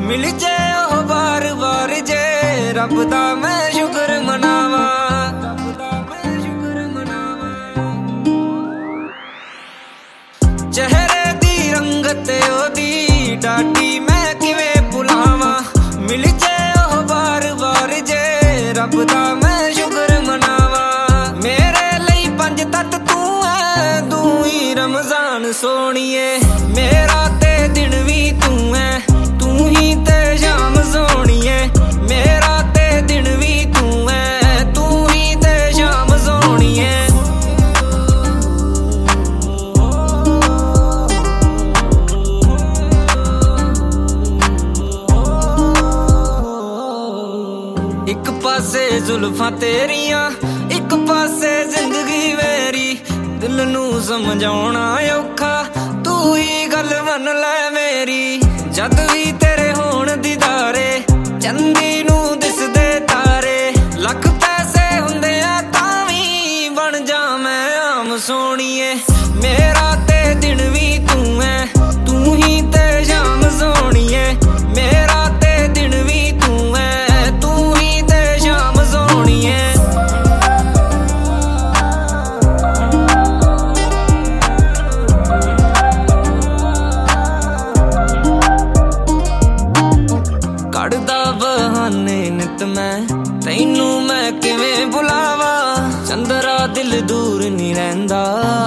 मिल जे ओ बार बार जे रब दा मैं शुक्र मनावा। चेहरे दी रंगत ओदी डाटी मैं किवें भुलावा। मिल जे ओ बार बार जे रब दा मैं शुक्र मनावा। मेरे लई पंज तत तू है, तू ही रमजान सोनिए। मेरा ते दिन भी तू है, तू ही ते शाम सोनिए। मेरा ते दिन भी तू है, तू ही ते शाम सोनिए। एक पासे जुल्फां तेरियां, एक पासे जिंदगी मेरी। दिल नू समझाउणा औखा, तू ही गल मन लै मेरी। जद भी तेरे होण दीदारे, चंदी नू दिसदे तारे। लख पैसे हुंदे आ तां वी बन जा मैं आम सोनिए। मेरा ते दिन भी तू है, तू ही ते शाम सोनिए। मेरा ते दिन भी तू है, तू ही ते शाम सोनिए। कड़दा बहाने नित मैं तैनू मैं किवें बुलावा। चंदरा दिल दूर नहीं रहिंदा,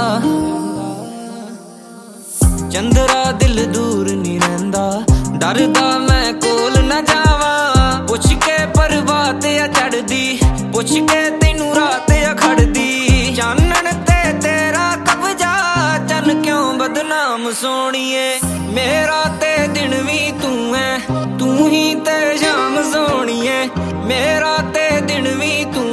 चंदरा दिल दूर नहीं रहिंदा। डरदा मैं कोल न जावा, पुछ के परवात आ चढ़दी, पुछ के तैनू रात आ खड़दी। चानन ते तेरा कब्जा, चन क्यों बदनाम सोनिए। मेरा ते दिन भी तू है, तू ही ते शाम सोनिए। मेरा ते दिन भी तू